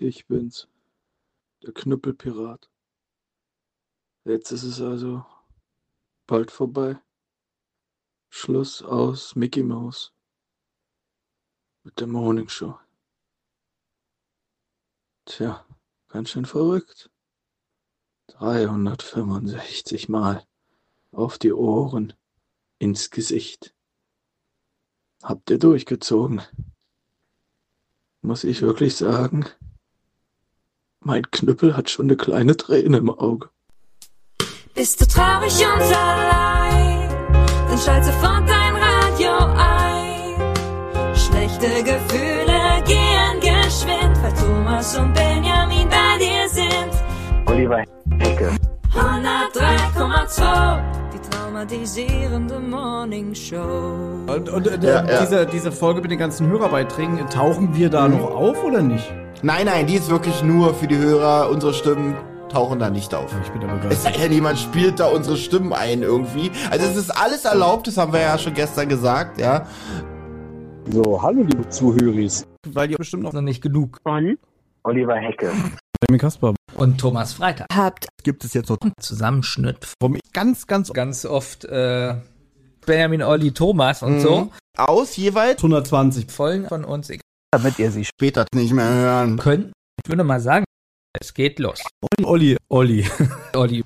Ich bin's, der Knüppelpirat. Jetzt ist es also bald vorbei. Schluss aus Mickey Mouse mit der Morning Show. Tja, ganz schön verrückt. 365 Mal auf die Ohren, ins Gesicht. Habt ihr durchgezogen? Muss ich wirklich sagen, mein Knüppel hat schon eine kleine Träne im Auge. Bist du traurig und allein, dann schalt sofort dein Radio ein. Schlechte Gefühle gehen geschwind, weil Thomas und Benjamin bei dir sind. Oliver Hecke. 103,2, die traumatisierende Morning Show. Diese Folge mit den ganzen Hörerbeiträgen, tauchen wir da noch auf oder nicht? Nein, die ist wirklich nur für die Hörer. Unsere Stimmen tauchen da nicht auf. Ich bin da begeistert. Es sei denn, jemand spielt da unsere Stimmen ein irgendwie. Also es ist alles erlaubt, das haben wir ja schon gestern gesagt, ja. So, hallo liebe Zuhöris. Weil ihr bestimmt noch nicht genug. Von Oliver Hecke. Benjamin Kasper und Thomas Freitag. Gibt es jetzt noch Zusammenschnitt vom ganz oft Benjamin, Olli, Thomas und so. Aus jeweils 120 Folgen von uns, damit ihr sie später nicht mehr hören könnt. Ich würde mal sagen, es geht los. Olli. Olli. Hallo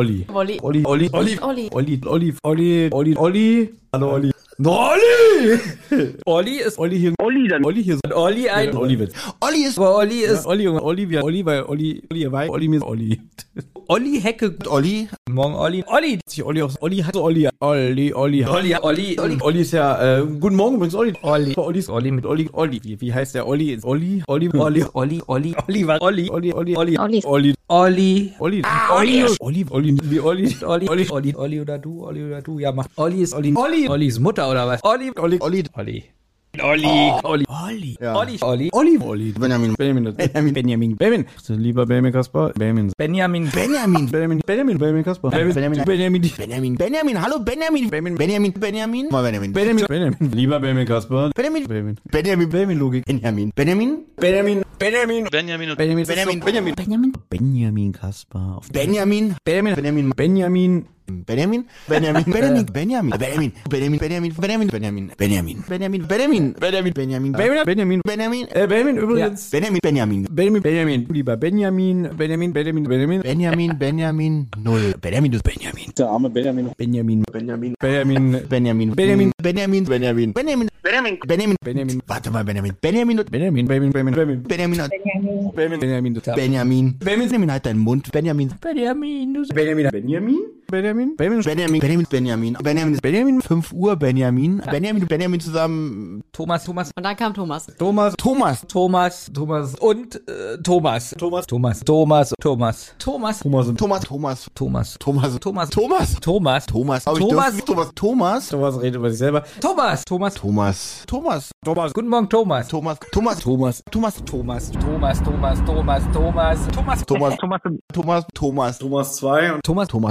Olli. Olli! Olli ist Olli hier. Olli dann. Olli hier. Olli ein. Olli wird. Olli ist. Aber Olli ist. Olli, Junge. Olli, weil Olli mir ist Olli. Olli Hecke. Olli. Morgen Olli. Olli. Olli hat Olli. Olli ist ja, guten Morgen übrigens, Olli. Olli mit Olli. Wie heißt der Olli? Ist Olli. Oliver. Olli oder du. Ja, macht. Olli ist Olli. Ollis Mutter oder was? Olli. Ja. Olli. Benjamin. Lieber Benjamin Kasper. Benjamin Kasper. Benjamin. Hallo Benjamin. Benjamin. Lieber Benjamin Kasper. Benjamin Logik. Benjamin Kasper. Benjamin. Übrigens. Benjamin. Lieber Benjamin 0. Benjamin ist Benjamin. Der arme Benjamin. Warte mal, Benjamin halt deinen Mund. Benjamin 5 Uhr, Benjamin zusammen. Thomas. Und dann kam Thomas. Und Thomas. Thomas redet über sich selber. Thomas. Guten Morgen, Thomas. Thomas. Thomas 2 und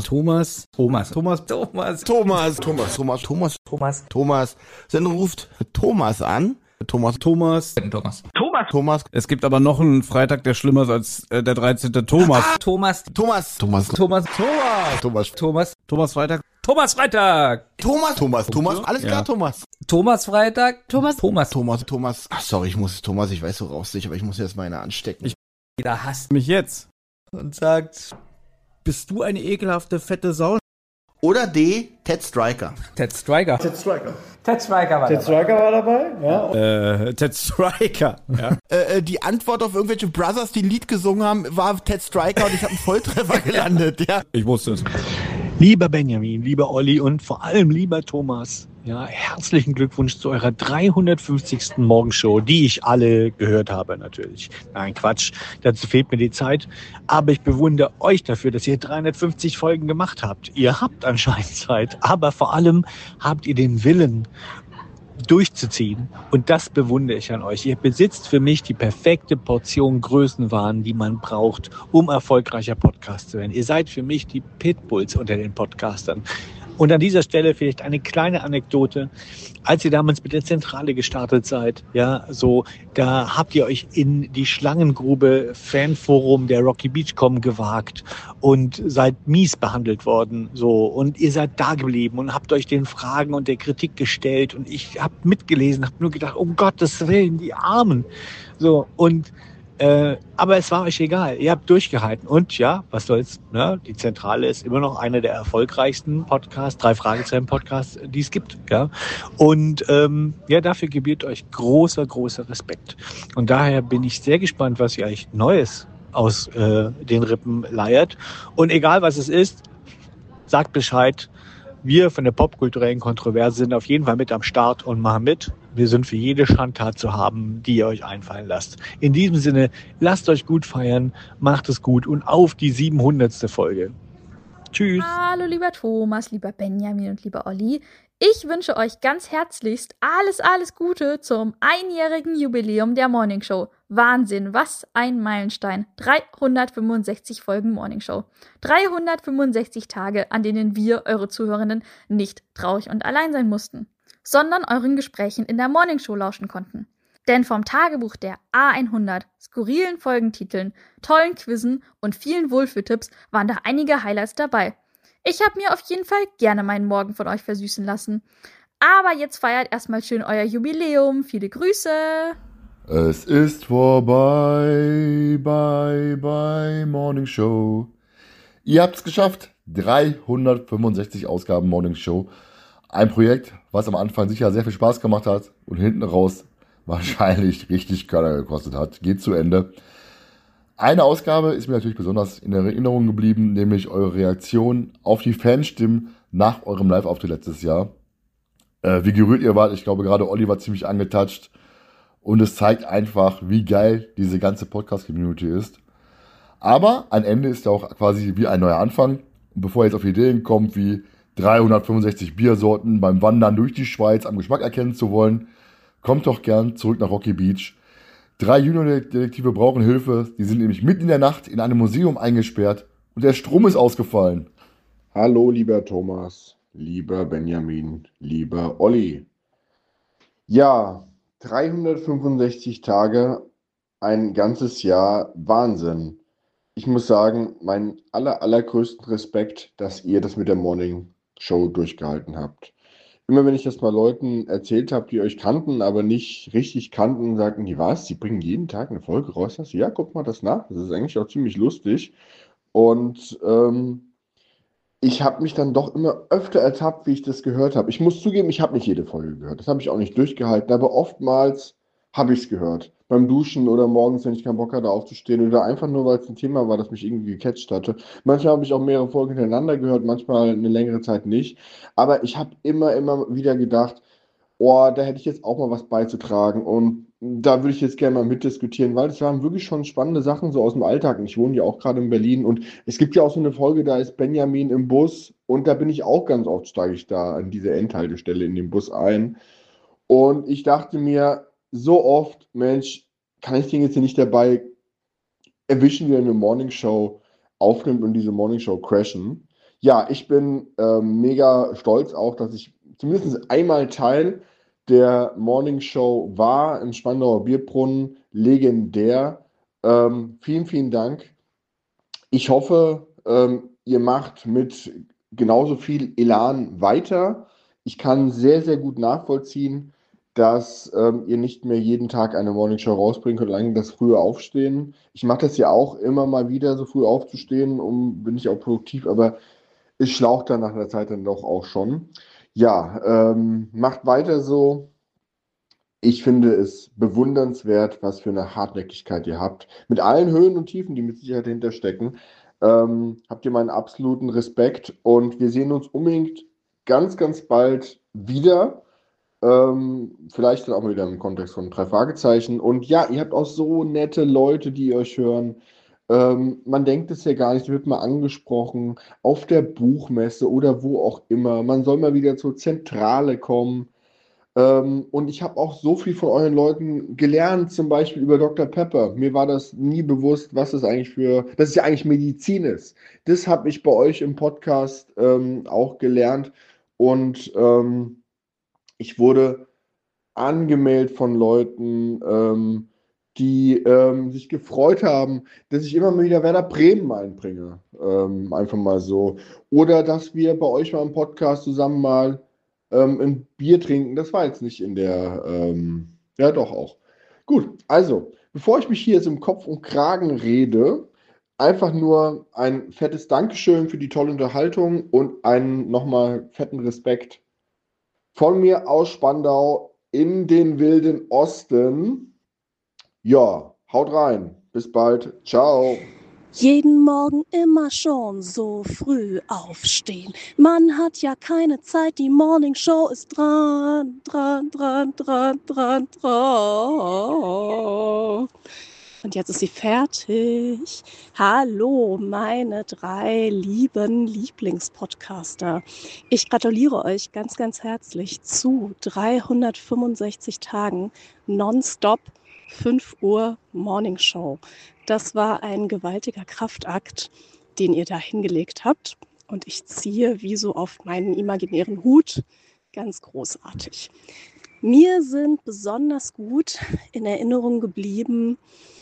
Thomas. Dann ruft Thomas an. Thomas. Es gibt aber noch einen Freitag, der schlimmer ist als der 13. Thomas. Thomas Freitag. Alles klar, Thomas. Thomas Freitag. Thomas. Ach, sorry, ich weiß so raus nicht, aber ich muss jetzt meine anstecken. Jeder hasst mich jetzt. Und sagt, bist du eine ekelhafte, fette Sau? Oder D, Ted Striker war dabei. Ja. Ted Striker. Ja. Die Antwort auf irgendwelche Brothers, die ein Lied gesungen haben, war Ted Striker und ich habe einen Volltreffer gelandet. Ja. Ich wusste es. Lieber Benjamin, lieber Olli und vor allem lieber Thomas, ja, herzlichen Glückwunsch zu eurer 350. Morgenshow, die ich alle gehört habe natürlich. Nein, Quatsch, dazu fehlt mir die Zeit. Aber ich bewundere euch dafür, dass ihr 350 Folgen gemacht habt. Ihr habt anscheinend Zeit, aber vor allem habt ihr den Willen, durchzuziehen. Und das bewundere ich an euch. Ihr besitzt für mich die perfekte Portion Größenwahn, die man braucht, um erfolgreicher Podcast zu werden. Ihr seid für mich die Pitbulls unter den Podcastern. Und an dieser Stelle vielleicht eine kleine Anekdote. Als ihr damals mit der Zentrale gestartet seid, ja, so, da habt ihr euch in die Schlangengrube Fanforum der Rocky Beachcom gewagt und seid mies behandelt worden, so. Und ihr seid da geblieben und habt euch den Fragen und der Kritik gestellt und ich hab mitgelesen, hab nur gedacht, um Gottes Willen, die Armen. So, und aber es war euch egal. Ihr habt durchgehalten. Und ja, was soll's? Ne? Die Zentrale ist immer noch einer der erfolgreichsten Podcasts, 3-Fragezeichen-Podcasts, die es gibt. Ja? Und ja, dafür gebührt euch großer, großer Respekt. Und daher bin ich sehr gespannt, was ihr euch Neues aus den Rippen leiert. Und egal, was es ist, sagt Bescheid. Wir von der popkulturellen Kontroverse sind auf jeden Fall mit am Start und machen mit. Wir sind für jede Schandtat zu haben, die ihr euch einfallen lasst. In diesem Sinne, lasst euch gut feiern, macht es gut und auf die 700. Folge. Tschüss. Hallo lieber Thomas, lieber Benjamin und lieber Olli. Ich wünsche euch ganz herzlichst alles Gute zum einjährigen Jubiläum der Morning Show. Wahnsinn, was ein Meilenstein. 365 Folgen Morning Show. 365 Tage, an denen wir, eure Zuhörenden, nicht traurig und allein sein mussten, sondern euren Gesprächen in der Morning Show lauschen konnten. Denn vom Tagebuch der A100, skurrilen Folgentiteln, tollen Quizzen und vielen Wohlfühltipps waren da einige Highlights dabei. Ich habe mir auf jeden Fall gerne meinen Morgen von euch versüßen lassen. Aber jetzt feiert erstmal schön euer Jubiläum. Viele Grüße! Es ist vorbei, bye Morning Show. Ihr habt es geschafft. 365 Ausgaben Morning Show. Ein Projekt, was am Anfang sicher sehr viel Spaß gemacht hat und hinten raus wahrscheinlich richtig Körner gekostet hat. Geht zu Ende. Eine Ausgabe ist mir natürlich besonders in Erinnerung geblieben, nämlich eure Reaktion auf die Fanstimmen nach eurem Live-Auftritt letztes Jahr. Wie gerührt ihr wart, ich glaube gerade Olli war ziemlich angetatscht und es zeigt einfach, wie geil diese ganze Podcast-Community ist. Aber ein Ende ist ja auch quasi wie ein neuer Anfang. Und bevor ihr jetzt auf Ideen kommt, wie 365 Biersorten beim Wandern durch die Schweiz am Geschmack erkennen zu wollen, kommt doch gern zurück nach Rocky Beach. 3 Junior-Detektive brauchen Hilfe. Die sind nämlich mitten in der Nacht in einem Museum eingesperrt und der Strom ist ausgefallen. Hallo, lieber Thomas, lieber Benjamin, lieber Olli. Ja, 365 Tage, ein ganzes Jahr, Wahnsinn. Ich muss sagen, meinen allergrößten Respekt, dass ihr das mit der Morning Show durchgehalten habt. Immer wenn ich das mal Leuten erzählt habe, die euch kannten, aber nicht richtig kannten, sagten die, was, sie bringen jeden Tag eine Folge raus? Ja, guck mal das nach, das ist eigentlich auch ziemlich lustig. Und ich habe mich dann doch immer öfter ertappt, wie ich das gehört habe. Ich muss zugeben, ich habe nicht jede Folge gehört, das habe ich auch nicht durchgehalten, aber oftmals habe ich es gehört. Beim Duschen oder morgens, wenn ich keinen Bock hatte aufzustehen oder einfach nur, weil es ein Thema war, das mich irgendwie gecatcht hatte. Manchmal habe ich auch mehrere Folgen hintereinander gehört, manchmal eine längere Zeit nicht. Aber ich habe immer wieder gedacht, oh, da hätte ich jetzt auch mal was beizutragen und da würde ich jetzt gerne mal mitdiskutieren, weil das waren wirklich schon spannende Sachen so aus dem Alltag. Und ich wohne ja auch gerade in Berlin und es gibt ja auch so eine Folge, da ist Benjamin im Bus und da bin ich auch ganz oft, steige ich da an diese Endhaltestelle in den Bus ein. Und ich dachte mir, so oft, Mensch, kann ich den jetzt hier nicht dabei erwischen, wie er eine Morningshow aufnimmt und diese Morningshow crashen. Ja, ich bin mega stolz auch, dass ich zumindest einmal Teil der Morningshow war im Spandauer Bierbrunnen. Legendär. Vielen Dank. Ich hoffe, ihr macht mit genauso viel Elan weiter. Ich kann sehr gut nachvollziehen, dass ihr nicht mehr jeden Tag eine Morningshow rausbringen könnt, allein das frühe Aufstehen. Ich mache das ja auch immer mal wieder, so früh aufzustehen, bin ich auch produktiv, aber es schlaucht dann nach einer Zeit dann doch auch schon. Ja, macht weiter so. Ich finde es bewundernswert, was für eine Hartnäckigkeit ihr habt. Mit allen Höhen und Tiefen, die mit Sicherheit dahinter stecken, habt ihr meinen absoluten Respekt und wir sehen uns unbedingt ganz bald wieder. Vielleicht dann auch mal wieder im Kontext von 3 Fragezeichen. Und ja, ihr habt auch so nette Leute, die euch hören. Man denkt es ja gar nicht, wird mal angesprochen auf der Buchmesse oder wo auch immer. Man soll mal wieder zur Zentrale kommen. Und ich habe auch so viel von euren Leuten gelernt, zum Beispiel über Dr. Pepper. Mir war das nie bewusst, was das eigentlich dass es ja eigentlich Medizin ist. Das habe ich bei euch im Podcast auch gelernt. Und ich wurde angemeldet von Leuten, die sich gefreut haben, dass ich immer mal wieder Werder Bremen einbringe. Einfach mal so. Oder dass wir bei euch mal im Podcast zusammen mal ein Bier trinken. Das war jetzt nicht in der, ja doch auch. Gut, also, bevor ich mich hier jetzt im Kopf und Kragen rede, einfach nur ein fettes Dankeschön für die tolle Unterhaltung und einen nochmal fetten Respekt von mir aus Spandau in den wilden Osten. Ja, haut rein. Bis bald. Ciao. Jeden Morgen immer schon so früh aufstehen. Man hat ja keine Zeit, die Morning Show ist dran. Und jetzt ist sie fertig. Hallo, meine 3 lieben Lieblingspodcaster. Ich gratuliere euch ganz, ganz herzlich zu 365 Tagen nonstop 5 Uhr Morning Show. Das war ein gewaltiger Kraftakt, den ihr da hingelegt habt. Und ich ziehe wie so auf meinen imaginären Hut. Ganz großartig. Mir sind besonders gut in Erinnerung geblieben,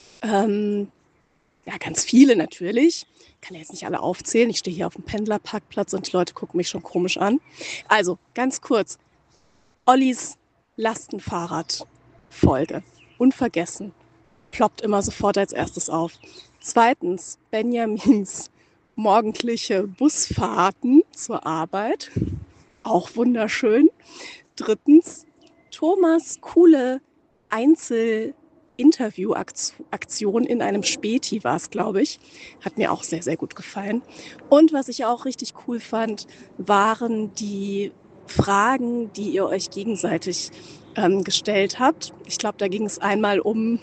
ja, ganz viele natürlich. Ich kann jetzt nicht alle aufzählen. Ich stehe hier auf dem Pendlerparkplatz und die Leute gucken mich schon komisch an. Also, ganz kurz. Ollis Lastenfahrrad-Folge. Unvergessen. Ploppt immer sofort als erstes auf. 2. Benjamins morgendliche Busfahrten zur Arbeit. Auch wunderschön. 3. Thomas' coole Einzel-Interview-Aktion in einem Späti war es, glaube ich. Hat mir auch sehr, sehr gut gefallen. Und was ich auch richtig cool fand, waren die Fragen, die ihr euch gegenseitig gestellt habt. Ich glaube, da ging es einmal um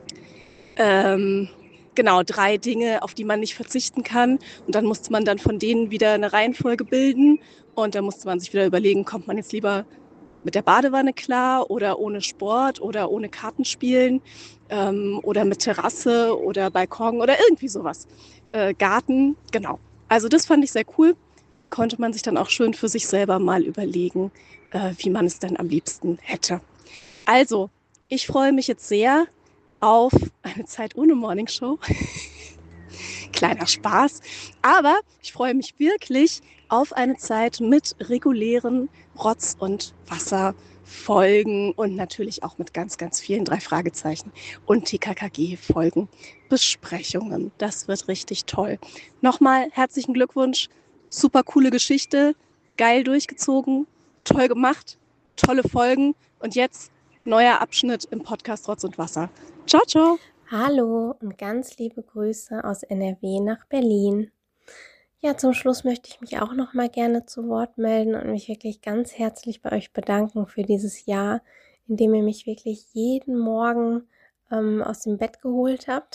3 Dinge, auf die man nicht verzichten kann. Und dann musste man dann von denen wieder eine Reihenfolge bilden. Und dann musste man sich wieder überlegen, kommt man jetzt lieber mit der Badewanne klar oder ohne Sport oder ohne Kartenspielen oder mit Terrasse oder Balkon oder irgendwie sowas. Garten, genau. Also das fand ich sehr cool. Konnte man sich dann auch schön für sich selber mal überlegen, wie man es denn am liebsten hätte. Also, ich freue mich jetzt sehr auf eine Zeit ohne Morning Show. Kleiner Spaß. Aber ich freue mich wirklich auf eine Zeit mit regulären Rotz- und Wasserfolgen und natürlich auch mit ganz, ganz vielen 3 Fragezeichen und TKKG-Folgen, Besprechungen. Das wird richtig toll. Nochmal herzlichen Glückwunsch. Super coole Geschichte. Geil durchgezogen. Toll gemacht. Tolle Folgen. Und jetzt neuer Abschnitt im Podcast Rotz und Wasser. Ciao, ciao. Hallo und ganz liebe Grüße aus NRW nach Berlin. Ja, zum Schluss möchte ich mich auch noch mal gerne zu Wort melden und mich wirklich ganz herzlich bei euch bedanken für dieses Jahr, in dem ihr mich wirklich jeden Morgen aus dem Bett geholt habt.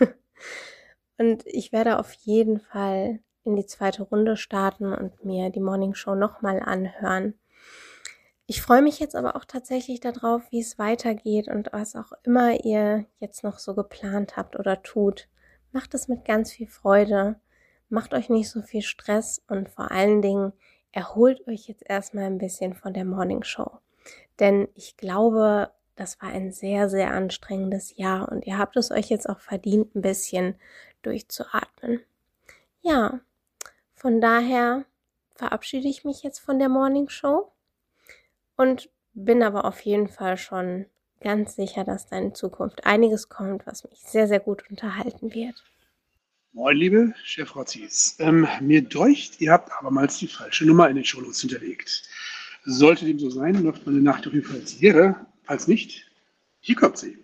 Und ich werde auf jeden Fall in die 2. Runde starten und mir die Morning Show nochmal anhören. Ich freue mich jetzt aber auch tatsächlich darauf, wie es weitergeht und was auch immer ihr jetzt noch so geplant habt oder tut. Macht es mit ganz viel Freude, macht euch nicht so viel Stress und vor allen Dingen erholt euch jetzt erstmal ein bisschen von der Morning Show. Denn ich glaube, das war ein sehr, sehr anstrengendes Jahr und ihr habt es euch jetzt auch verdient, ein bisschen durchzuatmen. Ja, von daher verabschiede ich mich jetzt von der Morning Show. Und bin aber auf jeden Fall schon ganz sicher, dass da in Zukunft einiges kommt, was mich sehr, sehr gut unterhalten wird. Moin, liebe Chefrotzis. Mir deucht, ihr habt abermals die falsche Nummer in den Shownotes hinterlegt. Sollte dem so sein, läuft meine Nachricht auf jeden Fall als Lehre. Falls nicht, hier kommt sie.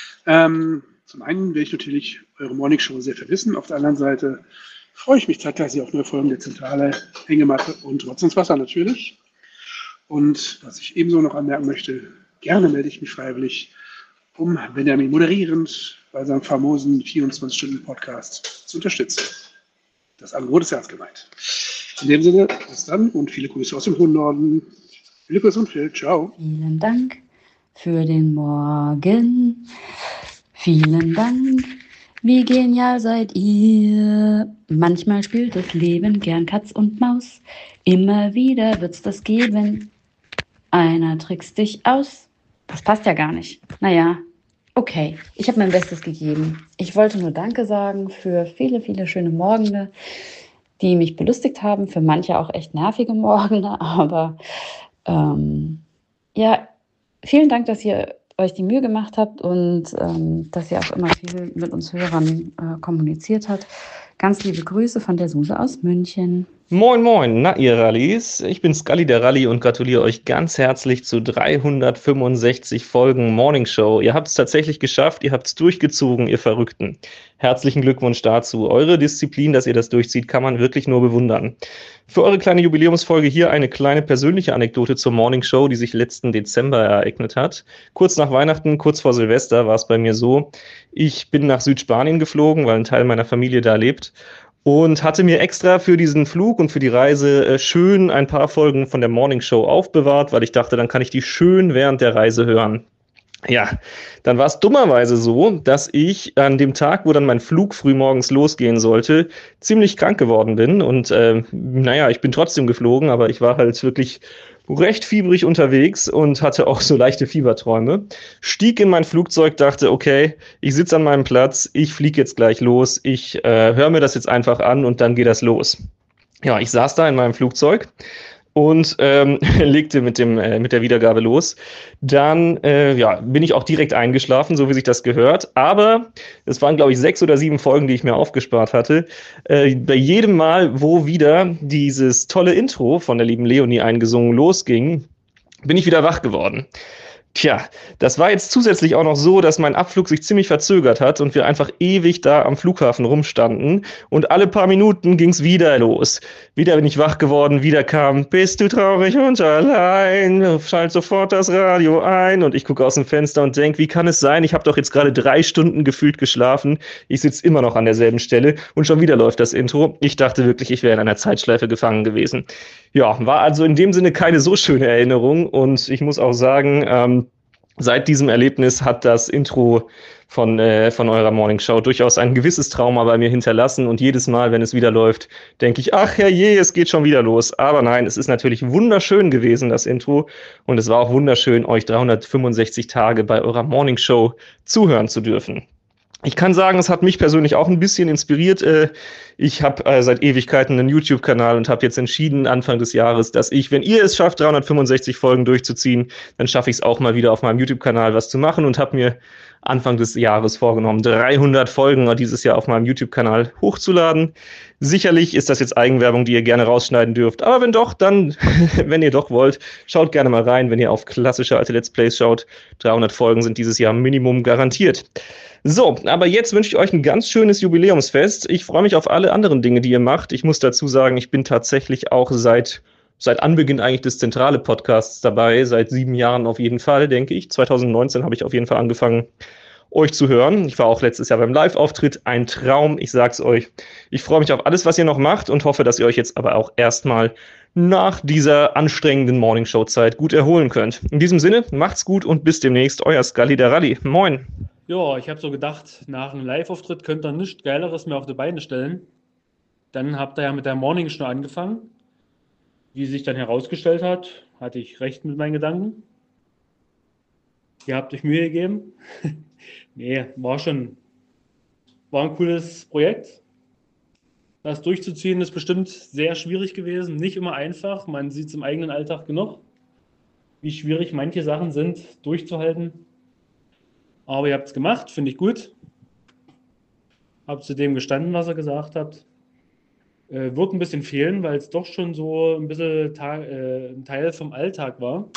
Zum einen werde ich natürlich eure Morning Show sehr vermissen. Auf der anderen Seite freue ich mich zeitgleich auf neue Folgen der Zentrale, Hängematte und Rotz ins Wasser natürlich. Und was ich ebenso noch anmerken möchte, gerne melde ich mich freiwillig, um Benjamin moderierend bei seinem famosen 24-Stunden-Podcast zu unterstützen. Das Angebot ist ernst gemeint. In dem Sinne, bis dann und viele Grüße aus dem hohen Norden. Viele Grüße und Phil. Ciao. Vielen Dank für den Morgen. Vielen Dank Wie genial seid ihr? Manchmal spielt das Leben gern Katz und Maus. Immer wieder wird's das geben. Einer trickst dich aus. Das passt ja gar nicht. Naja, okay. Ich habe mein Bestes gegeben. Ich wollte nur Danke sagen für viele, viele schöne Morgende, die mich belustigt haben. Für manche auch echt nervige Morgende. Aber ja, vielen Dank, dass ihr euch die Mühe gemacht habt und dass ihr auch immer viel mit uns Hörern kommuniziert habt. Ganz liebe Grüße von der Suse aus München. Moin moin, na ihr Rallyes, ich bin Scully der Rally und gratuliere euch ganz herzlich zu 365 Folgen Morning Show. Ihr habt es tatsächlich geschafft, ihr habt es durchgezogen, ihr Verrückten. Herzlichen Glückwunsch dazu. Eure Disziplin, dass ihr das durchzieht, kann man wirklich nur bewundern. Für eure kleine Jubiläumsfolge hier eine kleine persönliche Anekdote zur Morning Show, die sich letzten Dezember ereignet hat. Kurz nach Weihnachten, kurz vor Silvester war es bei mir so, ich bin nach Südspanien geflogen, weil ein Teil meiner Familie da lebt. Und hatte mir extra für diesen Flug und für die Reise schön ein paar Folgen von der Morning Show aufbewahrt, weil ich dachte, dann kann ich die schön während der Reise hören. Ja, dann war es dummerweise so, dass ich an dem Tag, wo dann mein Flug frühmorgens losgehen sollte, ziemlich krank geworden bin. Und naja, ich bin trotzdem geflogen, aber ich war halt wirklich recht fiebrig unterwegs und hatte auch so leichte Fieberträume. Stieg in mein Flugzeug, dachte, okay, ich sitze an meinem Platz, ich fliege jetzt gleich los, ich höre mir das jetzt einfach an und dann geht das los. Ja, ich saß da in meinem Flugzeug und legte mit der Wiedergabe los. Dann bin ich auch direkt eingeschlafen, so wie sich das gehört. Aber es waren, glaube ich, 6 oder 7 Folgen, die ich mir aufgespart hatte. Bei jedem Mal, wo wieder dieses tolle Intro von der lieben Leonie eingesungen losging, bin ich wieder wach geworden. Tja, das war jetzt zusätzlich auch noch so, dass mein Abflug sich ziemlich verzögert hat und wir einfach ewig da am Flughafen rumstanden und alle paar Minuten ging's wieder los. Wieder bin ich wach geworden, wieder kam, bist du traurig und allein, schalt sofort das Radio ein und ich gucke aus dem Fenster und denk, wie kann es sein, ich habe doch jetzt gerade 3 Stunden gefühlt geschlafen, ich sitze immer noch an derselben Stelle und schon wieder läuft das Intro. Ich dachte wirklich, ich wäre in einer Zeitschleife gefangen gewesen. Ja, war also in dem Sinne keine so schöne Erinnerung und ich muss auch sagen, seit diesem Erlebnis hat das Intro von eurer Morning Show durchaus ein gewisses Trauma bei mir hinterlassen und jedes Mal, wenn es wieder läuft, denke ich, ach herrje, es geht schon wieder los. Aber nein, es ist natürlich wunderschön gewesen, das Intro, und es war auch wunderschön, euch 365 Tage bei eurer Morning Show zuhören zu dürfen. Ich kann sagen, es hat mich persönlich auch ein bisschen inspiriert. Ich habe seit Ewigkeiten einen YouTube-Kanal und habe jetzt entschieden, Anfang des Jahres, dass ich, wenn ihr es schafft, 365 Folgen durchzuziehen, dann schaffe ich es auch mal wieder auf meinem YouTube-Kanal was zu machen und habe mir Anfang des Jahres vorgenommen, 300 Folgen dieses Jahr auf meinem YouTube-Kanal hochzuladen. Sicherlich ist das jetzt Eigenwerbung, die ihr gerne rausschneiden dürft. Aber wenn doch, dann, wenn ihr doch wollt, schaut gerne mal rein, wenn ihr auf klassische alte Let's Plays schaut. 300 Folgen sind dieses Jahr Minimum garantiert. So, aber jetzt wünsche ich euch ein ganz schönes Jubiläumsfest. Ich freue mich auf alle anderen Dinge, die ihr macht. Ich muss dazu sagen, ich bin tatsächlich auch seit Anbeginn eigentlich des Zentrale-Podcasts dabei, seit 7 Jahren auf jeden Fall, denke ich. 2019 habe ich auf jeden Fall angefangen, euch zu hören. Ich war auch letztes Jahr beim Live-Auftritt. Ein Traum, ich sag's euch. Ich freue mich auf alles, was ihr noch macht und hoffe, dass ihr euch jetzt aber auch erstmal nach dieser anstrengenden Morningshow-Zeit gut erholen könnt. In diesem Sinne, macht's gut und bis demnächst, euer Scully der Rally. Moin! Ja, ich habe so gedacht, nach einem Live-Auftritt könnt ihr nichts Geileres mehr auf die Beine stellen. Dann habt ihr ja mit der Morning Show angefangen. Wie sich dann herausgestellt hat, hatte ich recht mit meinen Gedanken. Ihr habt euch Mühe gegeben. Nee, war ein cooles Projekt. Das durchzuziehen ist bestimmt sehr schwierig gewesen. Nicht immer einfach. Man sieht es im eigenen Alltag genug, wie schwierig manche Sachen sind, durchzuhalten. Aber ihr habt es gemacht, finde ich gut. Habt zu dem gestanden, was ihr gesagt habt. Wird ein bisschen fehlen, weil es doch schon so ein bisschen ein Teil vom Alltag war.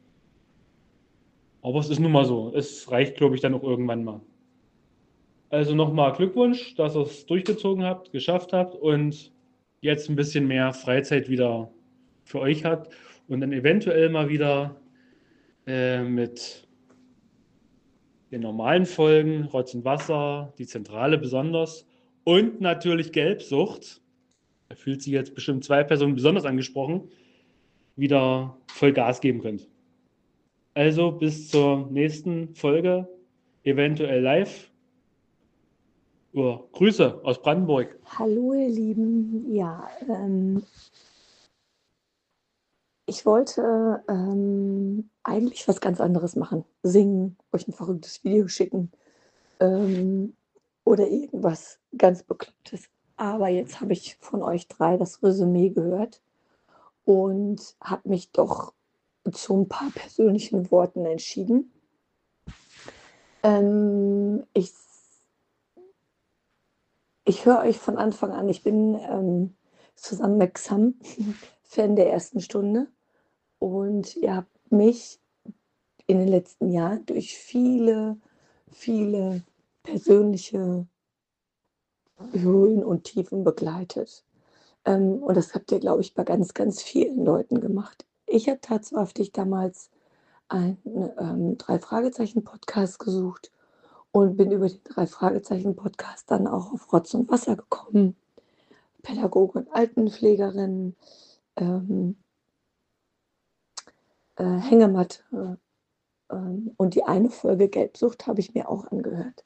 Aber es ist nun mal so. Es reicht, glaube ich, dann auch irgendwann mal. Also nochmal Glückwunsch, dass ihr es durchgezogen habt, geschafft habt und jetzt ein bisschen mehr Freizeit wieder für euch habt und dann eventuell mal wieder mit den normalen Folgen, Rotz und Wasser, die Zentrale besonders und natürlich Gelbsucht, da fühlt sich jetzt bestimmt 2 Personen besonders angesprochen, wieder voll Gas geben könnt. Also bis zur nächsten Folge, eventuell live. Ja, Grüße aus Brandenburg. Hallo ihr Lieben, ja, ich wollte eigentlich was ganz anderes machen. Singen, euch ein verrücktes Video schicken oder irgendwas ganz Beklopptes. Aber jetzt habe ich von euch 3 das Resümee gehört und habe mich doch zu ein paar persönlichen Worten entschieden. Ich höre euch von Anfang an. Ich bin zusammen mit Xam Fan der ersten Stunde. Und ihr habt mich in den letzten Jahren durch viele, viele persönliche Höhen und Tiefen begleitet. Und das habt ihr, glaube ich, bei ganz, ganz vielen Leuten gemacht. Ich habe tatsächlich damals einen 3-Fragezeichen-Podcast gesucht und bin über den 3-Fragezeichen-Podcast dann auch auf Rotz und Wasser gekommen. Pädagoge und Altenpflegerin, Hängematte und die eine Folge Gelbsucht habe ich mir auch angehört.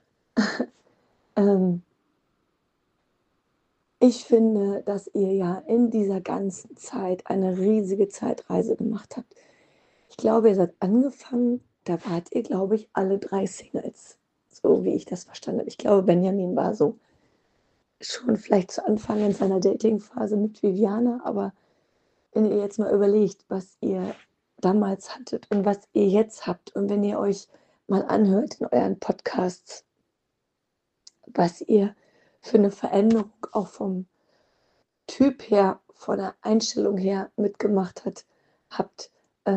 Ich finde, dass ihr ja in dieser ganzen Zeit eine riesige Zeitreise gemacht habt. Ich glaube, ihr seid angefangen, da wart ihr, glaube ich, alle 3 Singles, so wie ich das verstanden habe. Ich glaube, Benjamin war so schon vielleicht zu Anfang in seiner Datingphase mit Viviane, aber wenn ihr jetzt mal überlegt, was ihr damals hattet und was ihr jetzt habt und wenn ihr euch mal anhört in euren Podcasts, was ihr für eine Veränderung auch vom Typ her, von der Einstellung her mitgemacht habt,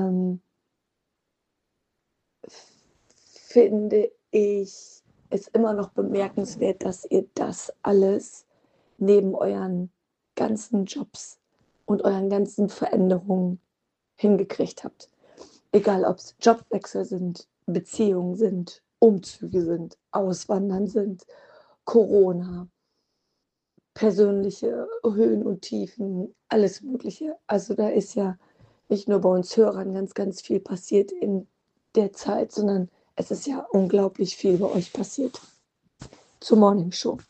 finde ich es immer noch bemerkenswert, dass ihr das alles neben euren ganzen Jobs und euren ganzen Veränderungen hingekriegt habt. Egal, ob es Jobwechsel sind, Beziehungen sind, Umzüge sind, Auswandern sind, Corona, persönliche Höhen und Tiefen, alles Mögliche. Also da ist ja nicht nur bei uns Hörern ganz, ganz viel passiert in der Zeit, sondern es ist ja unglaublich viel bei euch passiert. Zur Morning Show.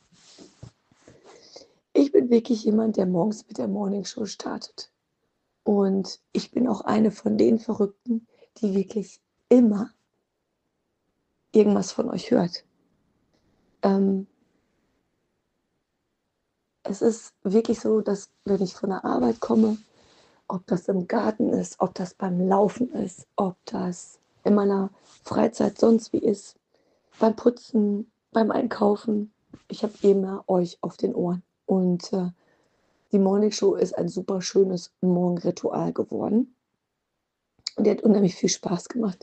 Ich bin wirklich jemand, der morgens mit der Morning Show startet. Und ich bin auch eine von den Verrückten, die wirklich immer irgendwas von euch hört. Es ist wirklich so, dass wenn ich von der Arbeit komme, ob das im Garten ist, ob das beim Laufen ist, ob das in meiner Freizeit sonst wie ist, beim Putzen, beim Einkaufen, ich habe immer euch auf den Ohren. Und die Morning Show ist ein super schönes Morgenritual geworden. Und die hat unheimlich viel Spaß gemacht.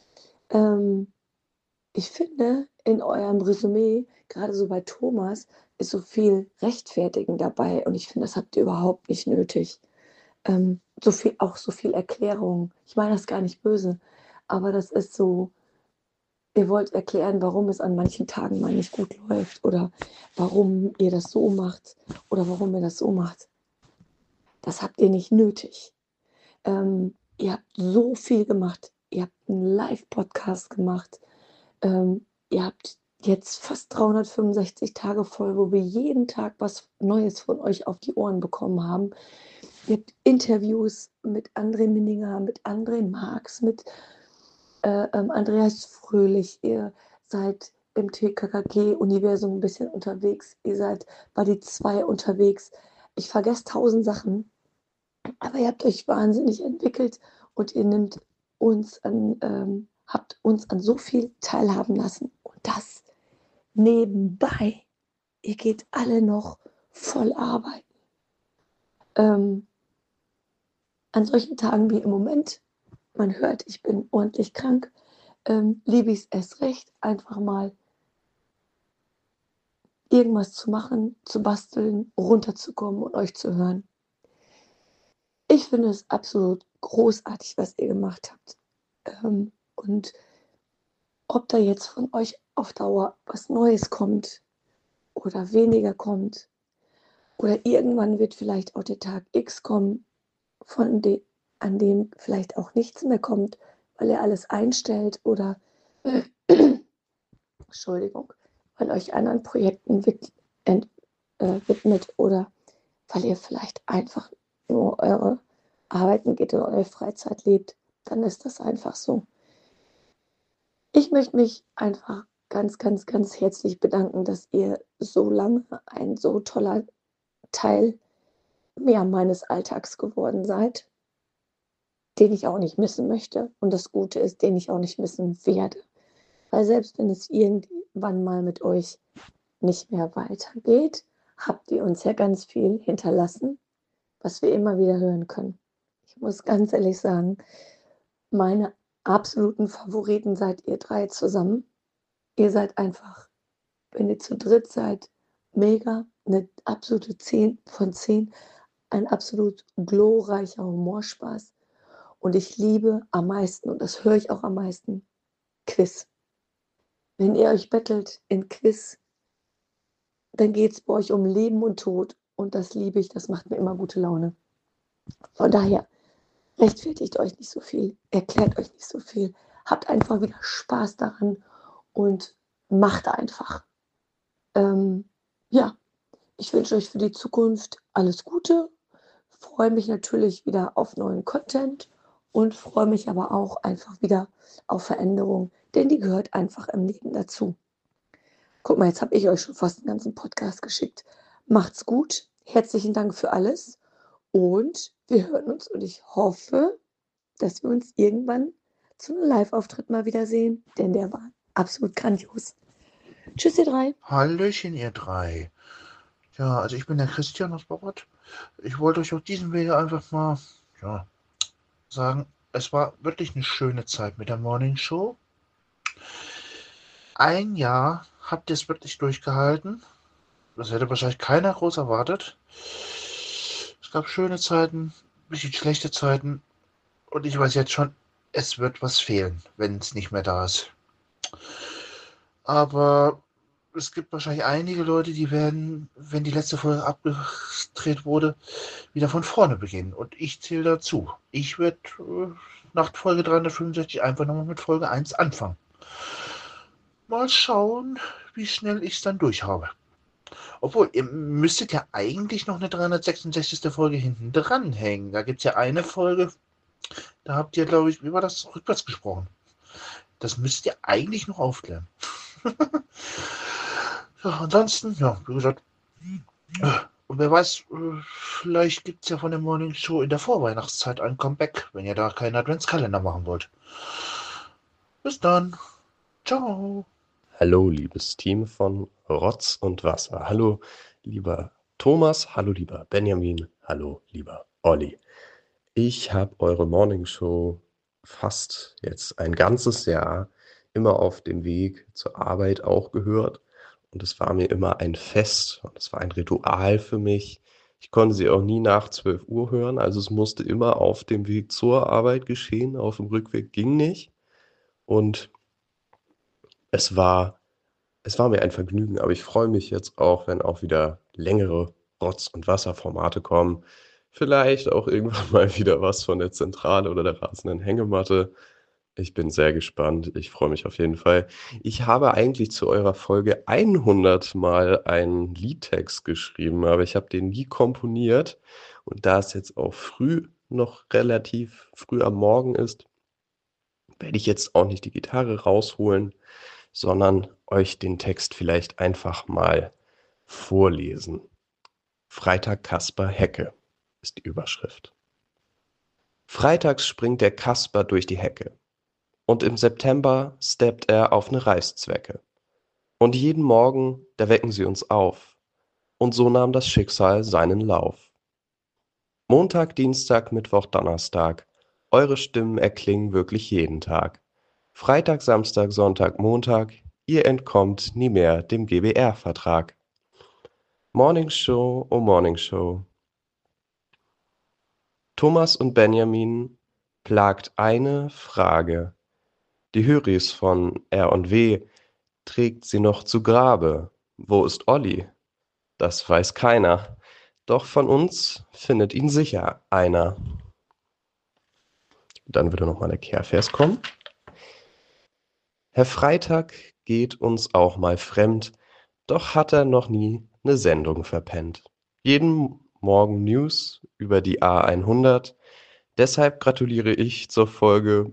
Ich finde, in eurem Resümee, gerade so bei Thomas, ist so viel Rechtfertigen dabei. Und ich finde, das habt ihr überhaupt nicht nötig. So viel Erklärung. Ich meine das gar nicht böse, aber das ist so, ihr wollt erklären, warum es an manchen Tagen mal nicht gut läuft oder warum ihr das so macht oder warum ihr das so macht. Das habt ihr nicht nötig. Ihr habt so viel gemacht. Ihr habt einen Live-Podcast gemacht. Ihr habt jetzt fast 365 Tage voll, wo wir jeden Tag was Neues von euch auf die Ohren bekommen haben. Ihr habt Interviews mit André Minninger, mit André Marx, mit Andreas Fröhlich. Ihr seid im TKKG-Universum ein bisschen unterwegs. Ihr seid bei die 2 unterwegs. Ich vergesse 1000 Sachen, aber ihr habt euch wahnsinnig entwickelt und ihr habt uns an so viel teilhaben lassen. Und das nebenbei. Ihr geht alle noch voll arbeiten. An solchen Tagen wie im Moment, man hört, ich bin ordentlich krank, liebe ich es erst recht, einfach mal irgendwas zu machen, zu basteln, runterzukommen und euch zu hören. Ich finde es absolut großartig, was ihr gemacht habt. Und ob da jetzt von euch auf Dauer was Neues kommt oder weniger kommt oder irgendwann wird vielleicht auch der Tag X kommen, an dem vielleicht auch nichts mehr kommt, weil er alles einstellt oder Entschuldigung, weil ihr euch anderen Projekten widmet oder weil ihr vielleicht einfach nur eure Arbeiten geht und eure Freizeit lebt, dann ist das einfach so. Ich möchte mich einfach ganz, ganz, ganz herzlich bedanken, dass ihr so lange ein so toller Teil meines Alltags geworden seid, den ich auch nicht missen möchte. Und das Gute ist, den ich auch nicht missen werde. Weil selbst wenn es irgendwann mal mit euch nicht mehr weitergeht, habt ihr uns ja ganz viel hinterlassen, was wir immer wieder hören können. Ich muss ganz ehrlich sagen, meine absoluten Favoriten seid ihr drei zusammen. Ihr seid einfach, wenn ihr zu dritt seid, mega, eine absolute 10 von 10, ein absolut glorreicher Humorspaß. Und ich liebe am meisten, und das höre ich auch am meisten, Quiz. Wenn ihr euch bettelt in Quiz, dann geht es bei euch um Leben und Tod. Und das liebe ich, das macht mir immer gute Laune. Von daher, rechtfertigt euch nicht so viel, erklärt euch nicht so viel. Habt einfach wieder Spaß daran und macht einfach. Ja, ich wünsche euch für die Zukunft alles Gute. Freue mich natürlich wieder auf neuen Content und freue mich aber auch einfach wieder auf Veränderung, denn die gehört einfach im Leben dazu. Guck mal, jetzt habe ich euch schon fast einen ganzen Podcast geschickt. Macht's gut, herzlichen Dank für alles und wir hören uns und ich hoffe, dass wir uns irgendwann zu einem Live-Auftritt mal wiedersehen, denn der war absolut grandios. Tschüss, ihr drei. Hallöchen, ihr drei. Ja, also ich bin der Christian aus Bobbert. Ich wollte euch auf diesem Wege einfach mal sagen, es war wirklich eine schöne Zeit mit der Morning Show. Ein Jahr habt ihr es wirklich durchgehalten. Das hätte wahrscheinlich keiner groß erwartet. Es gab schöne Zeiten, ein bisschen schlechte Zeiten. Und ich weiß jetzt schon, es wird was fehlen, wenn es nicht mehr da ist. Aber es gibt wahrscheinlich einige Leute, die werden, wenn die letzte Folge abgedreht wurde, wieder von vorne beginnen. Und ich zähle dazu. Ich werde nach Folge 365 einfach nochmal mit Folge 1 anfangen. Mal schauen, wie schnell ich es dann durch habe. Obwohl, ihr müsstet ja eigentlich noch eine 366. Folge hinten dran hängen. Da gibt es ja eine Folge, da habt ihr, glaube ich, wie war das, rückwärts gesprochen. Das müsst ihr eigentlich noch aufklären. Ja, ansonsten, ja, wie gesagt, und wer weiß, vielleicht gibt es ja von der Morning Show in der Vorweihnachtszeit ein Comeback, wenn ihr da keinen Adventskalender machen wollt. Bis dann. Ciao. Hallo, liebes Team von Rotz und Wasser. Hallo, lieber Thomas. Hallo, lieber Benjamin. Hallo, lieber Olli. Ich habe eure Morning Show fast jetzt ein ganzes Jahr immer auf dem Weg zur Arbeit auch gehört. Und es war mir immer ein Fest und es war ein Ritual für mich. Ich konnte sie auch nie nach 12 Uhr hören, also es musste immer auf dem Weg zur Arbeit geschehen. Auf dem Rückweg ging nicht. Und es war mir ein Vergnügen, aber ich freue mich jetzt auch, wenn auch wieder längere Rotz- und Wasserformate kommen. Vielleicht auch irgendwann mal wieder was von der Zentrale oder der rasenden Hängematte. Ich bin sehr gespannt. Ich freue mich auf jeden Fall. Ich habe eigentlich zu eurer Folge 100 mal einen Liedtext geschrieben, aber ich habe den nie komponiert. Und da es jetzt auch noch relativ früh am Morgen ist, werde ich jetzt auch nicht die Gitarre rausholen, sondern euch den Text vielleicht einfach mal vorlesen. Freitag Kasper Hecke ist die Überschrift. Freitags springt der Kasper durch die Hecke. Und im September steppt er auf eine Reißzwecke. Und jeden Morgen, da wecken sie uns auf. Und so nahm das Schicksal seinen Lauf. Montag, Dienstag, Mittwoch, Donnerstag. Eure Stimmen erklingen wirklich jeden Tag. Freitag, Samstag, Sonntag, Montag. Ihr entkommt nie mehr dem GBR-Vertrag. Morning Show, oh Morning Show. Thomas und Benjamin plagt eine Frage. Die Höris von R&W trägt sie noch zu Grabe. Wo ist Olli? Das weiß keiner. Doch von uns findet ihn sicher einer. Dann würde nochmal der Kehrvers kommen. Herr Freitag geht uns auch mal fremd. Doch hat er noch nie eine Sendung verpennt. Jeden Morgen News über die A100. Deshalb gratuliere ich zur Folge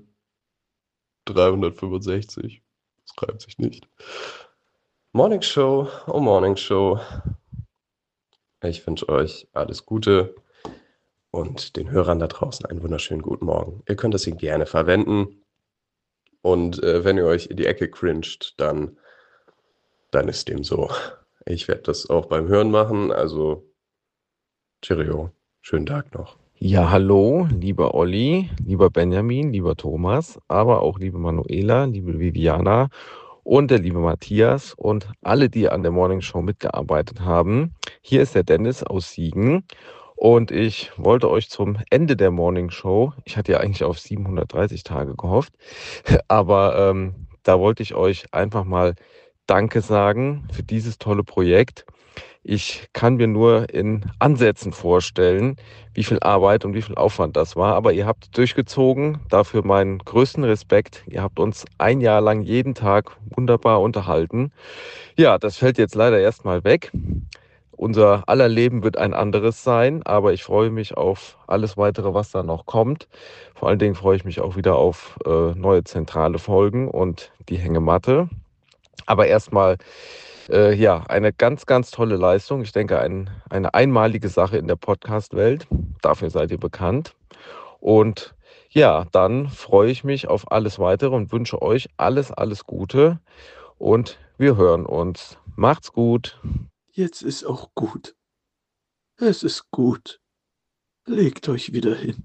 365. Das reimt sich nicht. Morning Show, oh Morning Show. Ich wünsche euch alles Gute und den Hörern da draußen einen wunderschönen guten Morgen. Ihr könnt das hier gerne verwenden. Und wenn ihr euch in die Ecke cringet, dann ist dem so. Ich werde das auch beim Hören machen. Also, Cheerio. Schönen Tag noch. Ja, hallo, lieber Olli, lieber Benjamin, lieber Thomas, aber auch liebe Manuela, liebe Viviana und der liebe Matthias und alle, die an der Morning Show mitgearbeitet haben. Hier ist der Dennis aus Siegen und ich wollte euch zum Ende der Morning Show, ich hatte ja eigentlich auf 730 Tage gehofft, aber da wollte ich euch einfach mal Danke sagen für dieses tolle Projekt. Ich kann mir nur in Ansätzen vorstellen, wie viel Arbeit und wie viel Aufwand das war. Aber ihr habt durchgezogen. Dafür meinen größten Respekt. Ihr habt uns ein Jahr lang jeden Tag wunderbar unterhalten. Ja, das fällt jetzt leider erstmal weg. Unser aller Leben wird ein anderes sein. Aber ich freue mich auf alles Weitere, was da noch kommt. Vor allen Dingen freue ich mich auch wieder auf neue zentrale Folgen und die Hängematte. Aber erstmal eine ganz, ganz tolle Leistung. Ich denke, eine einmalige Sache in der Podcast-Welt. Dafür seid ihr bekannt. Und ja, dann freue ich mich auf alles Weitere und wünsche euch alles, alles Gute. Und wir hören uns. Macht's gut. Jetzt ist auch gut. Es ist gut. Legt euch wieder hin.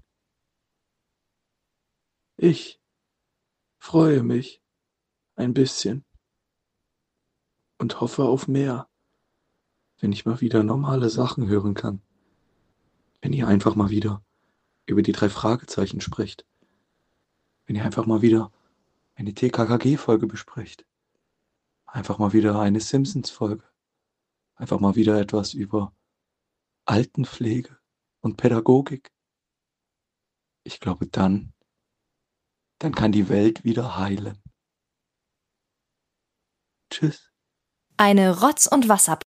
Ich freue mich ein bisschen. Und hoffe auf mehr, wenn ich mal wieder normale Sachen hören kann. Wenn ihr einfach mal wieder über die 3 Fragezeichen sprecht. Wenn ihr einfach mal wieder eine TKKG-Folge besprecht. Einfach mal wieder eine Simpsons-Folge. Einfach mal wieder etwas über Altenpflege und Pädagogik. Ich glaube, dann kann die Welt wieder heilen. Tschüss. Eine Rotz- und Wasser